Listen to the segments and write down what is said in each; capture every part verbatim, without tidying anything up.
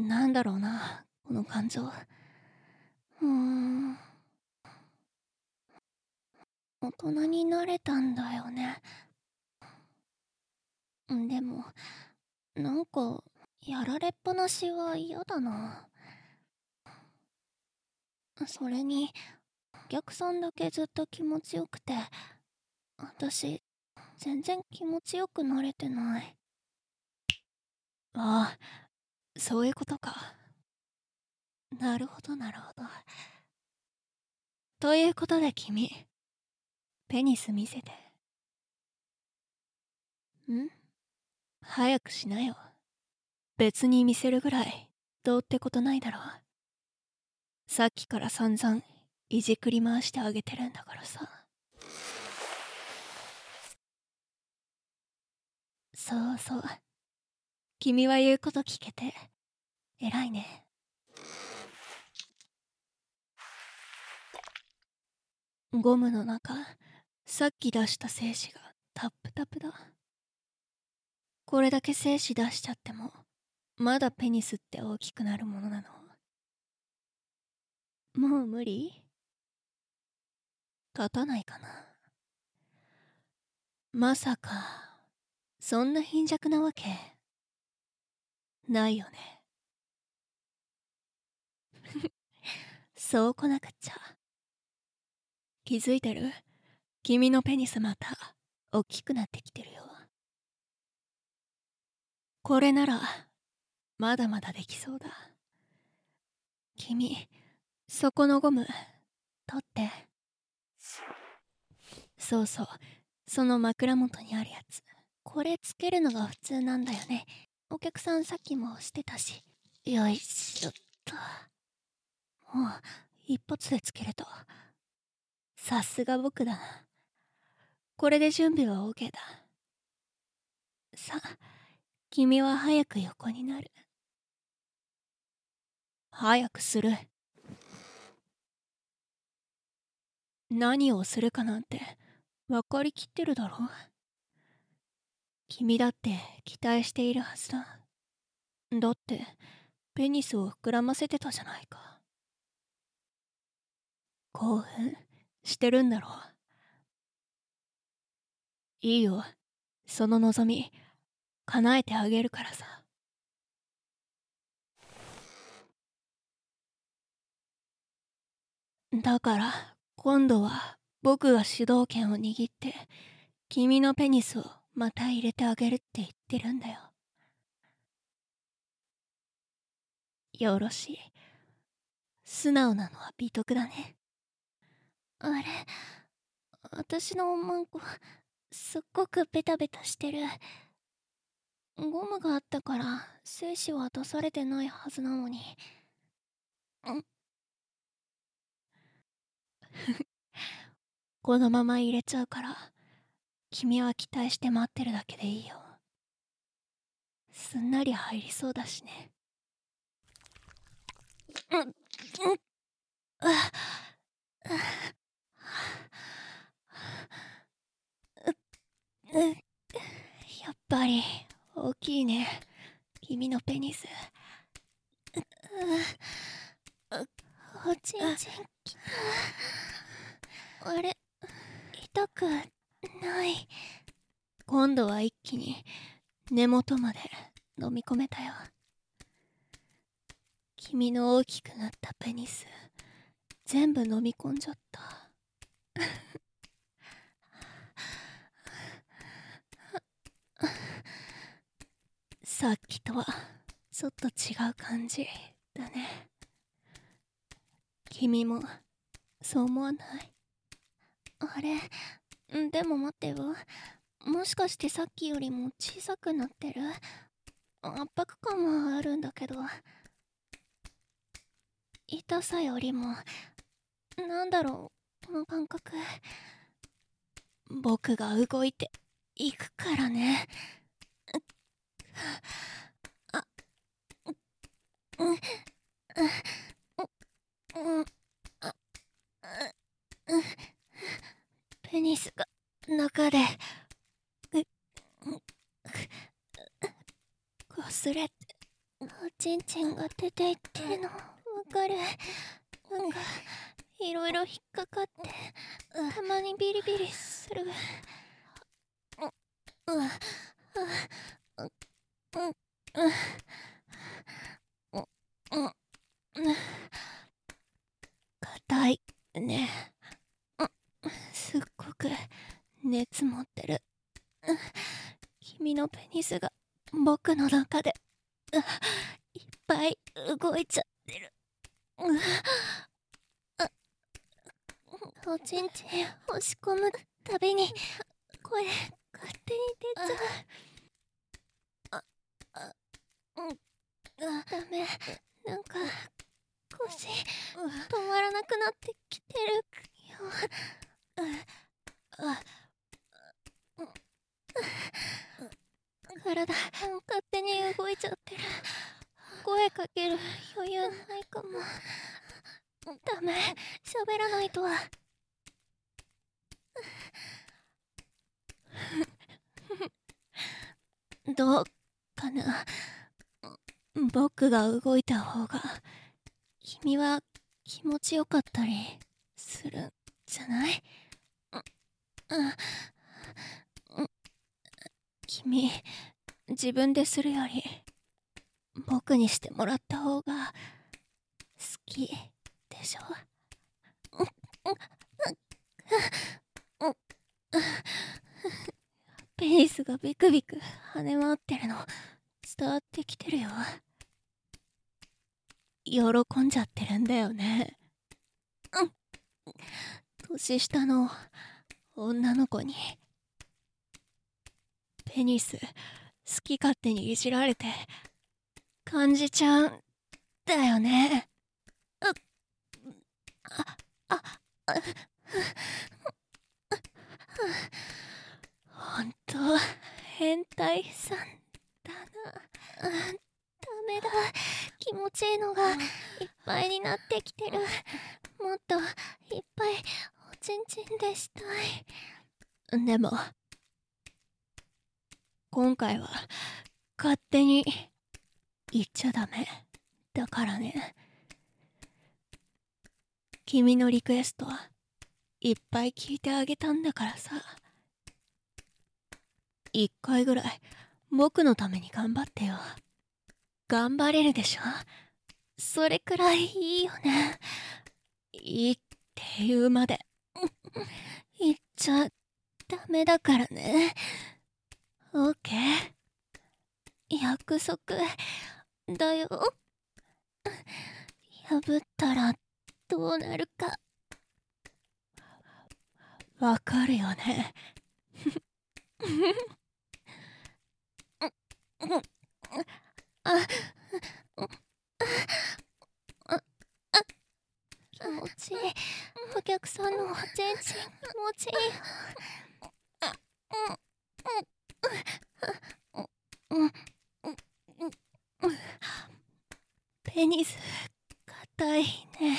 なんだろうな、この感情。うーん。大人になれたんだよね。でも、なんか、やられっぱなしは嫌だな。それに、お客さんだけずっと気持ちよくて、私、全然気持ちよくなれてない。ああ、そういうことか。なるほどなるほど。ということで君、ペニス見せて。ん早くしなよ。別に見せるぐらい、どうってことないだろう。さっきから散々、いじくり回してあげてるんだからさ。そうそう。君は言うこと聞けて、偉いね。ゴムの中、さっき出した精子がタップタプだ。これだけ精子出しちゃっても、まだペニスって大きくなるものなの。もう無理？立たないかな。まさか、そんな貧弱なわけ、ないよね。そうこなくっちゃ。気づいてる？君のペニスまた、大きくなってきてるよ。これなら、まだまだできそうだ。君、そこのゴム、取って。そうそう、その枕元にあるやつ。これつけるのが普通なんだよね。お客さんさっきもしてたし。よいしょっと。もう、一発でつけれた。さすが僕だな。これで準備は OK だ。さ、君は早く横になる。早くする。何をするかなんて分かりきってるだろ。君だって期待しているはずだ。だってペニスを膨らませてたじゃないか。興奮してるんだろう。いいよ、その望み叶えてあげるからさ。だから今度は僕が主導権を握って君のペニスをまた入れてあげるって言ってるんだよ。よろしい。素直なのは美徳だね。あれ、私のおまんこすっごくベタベタしてる。ゴムがあったから精子は出されてないはずなのに。んこのまま入れちゃうから君は期待して待ってるだけでいいよ。すんなり入りそうだしね。うんうんあううやっぱり大きいね、君のペニス。おちんちんあれ、痛くない。今度は一気に根元まで飲み込めたよ。君の大きくなったペニス全部飲み込んじゃった。さっきとはちょっと違う感じだね。君もそう思わない？あれ、でも待ってよ。もしかしてさっきよりも小さくなってる？圧迫感はあるんだけど、痛さよりもなんだろう、この感覚。僕が動いていくからね。あうんうんうんあうんペニスが中でうこすれておちんちんが出ていってるのわかる。なんかいろいろ引っかかってたまにビリビリする。うわうううう硬いね。すっごく熱持ってる。君のペニスが僕の中でいっぱい動いちゃってる。おちんちん押し込むたびに声勝手に出ちゃう。ああうんダメ。なんか腰止まらなくなってきてるよ。体勝手に動いちゃってる。声かける余裕ないかも。ダメ、喋らないと。どうかな。僕が動いた方が君は気持ちよかったりするんじゃない？うん、君自分でするより僕にしてもらった方が好きでしょ？ペニスがビクビク跳ね回ってるの伝わってきてるよ。喜んじゃってるんだよね。うん。年下の女の子にペニス好き勝手にいじられて感じちゃうんだよね。うっあああほんと変態さんだな。ダメだ、気持ちいいのがいっぱいになってきてる。もっといっぱいおちんちんでしたい。でも今回は勝手に言っちゃダメだからね。君のリクエストはいっぱい聞いてあげたんだからさ。一回ぐらい僕のために頑張ってよ。頑張れるでしょ？それくらいいいよね。いいって言うまで言っちゃダメだからね。オーケー？約束だよ。破ったらどうなるかわかるよね。あ気持ちいい。お客さんのおちんちん気持ちいい。ペニス硬いね。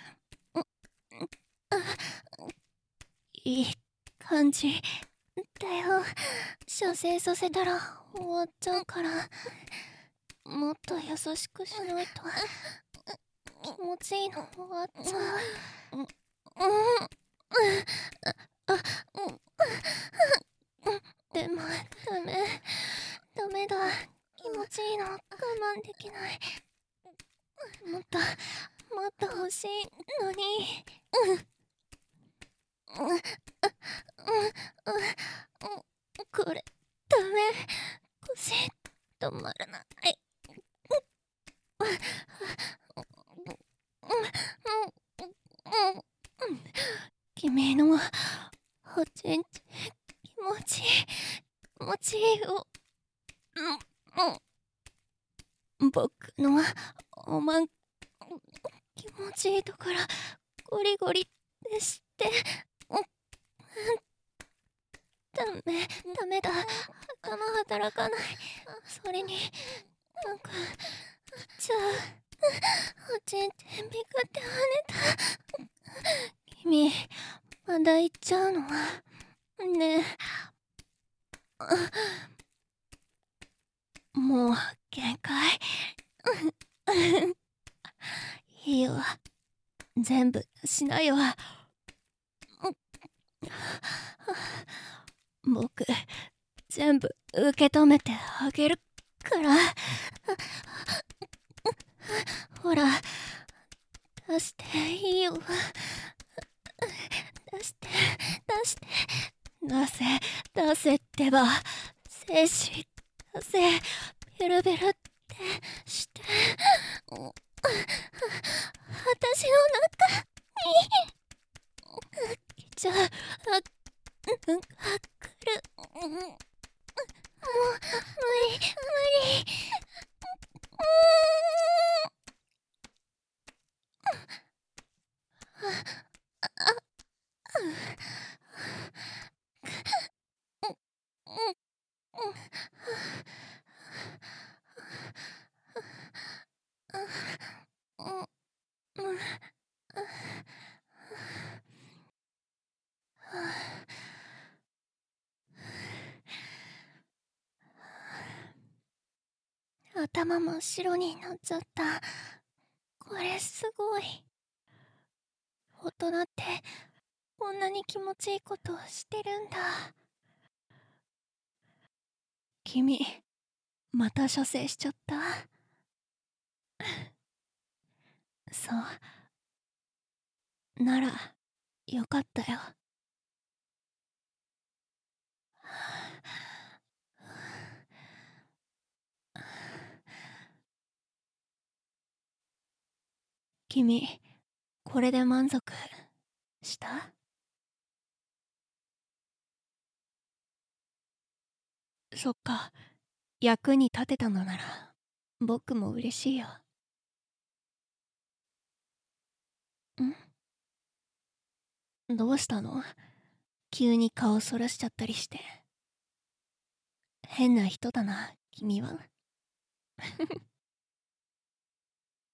いい感じだよ。射精させたら終わっちゃうから、もっと優しくしないと気持ちいいの終わっちゃう。でもダメダメだ。気持ちいいの我慢できない。もっともっと欲しいのに。これダメ。腰止まらない。君のおちんちん気持ちいい気持ちいいよ。僕のおまん気持ちいいところゴリゴリってして。ダメダメだ、頭働かない。それになんかじゃあおちんちんビクって跳ねた。君まだ行っちゃうのねえ。もう限界いいよ。全部しなよ。僕、全部受け止めてあげるから。ほら、出していいよ。出して、出して、出せ、出せってば。精子、出せ、ベルベルってして。私の中に、来ちゃう、あ、うん、あ、来る。もう、無理、無理。うーん。頭真っ白になっちゃった。これすごい。大人ってこんなに気持ちいいことをしてるんだ。君、また射精しちゃった。そう。なら、よかったよ。君、これで満足した？そっか、役に立てたのなら僕も嬉しいよ。ん？どうしたの？急に顔そらしちゃったりして。変な人だな、君は。